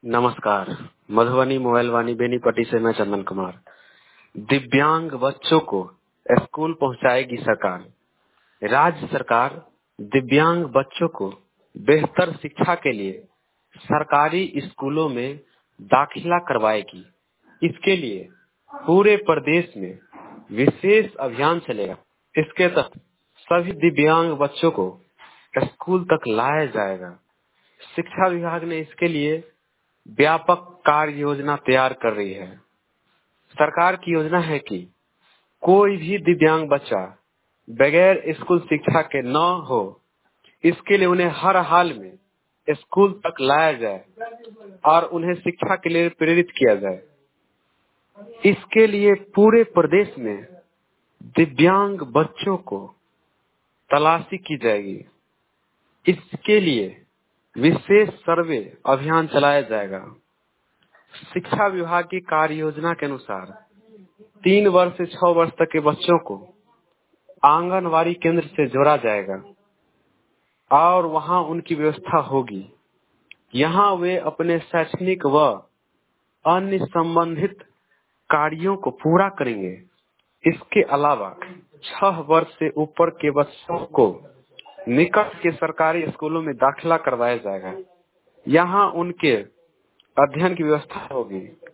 नमस्कार। मधुबनी मोबाइल वाणी बेनीपट्टी से मैं चंदन कुमार। दिव्यांग बच्चों को स्कूल पहुंचाएगी सरकार। राज्य सरकार दिव्यांग बच्चों को बेहतर शिक्षा के लिए सरकारी स्कूलों में दाखिला करवाएगी। इसके लिए पूरे प्रदेश में विशेष अभियान चलेगा। इसके तहत सभी दिव्यांग बच्चों को स्कूल तक लाया जाएगा। शिक्षा विभाग ने इसके लिए व्यापक कार्य योजना तैयार कर रही है। सरकार की योजना है कि कोई भी दिव्यांग बच्चा बगैर स्कूल शिक्षा के न हो, इसके लिए उन्हें हर हाल में स्कूल तक लाया जाए और उन्हें शिक्षा के लिए प्रेरित किया जाए। इसके लिए पूरे प्रदेश में दिव्यांग बच्चों को तलाशी की जाएगी। इसके लिए विशेष सर्वे अभियान चलाया जाएगा। शिक्षा विभाग की कार्य योजना के अनुसार 3 वर्ष से 6 वर्ष तक के बच्चों को आंगनवाड़ी केंद्र से जोड़ा जाएगा और वहां उनकी व्यवस्था होगी। यहां वे अपने शैक्षणिक व अन्य संबंधित कार्यों को पूरा करेंगे। इसके अलावा 6 वर्ष से ऊपर के बच्चों को निकट के सरकारी स्कूलों में दाखिला करवाया जाएगा। यहाँ उनके अध्ययन की व्यवस्था होगी।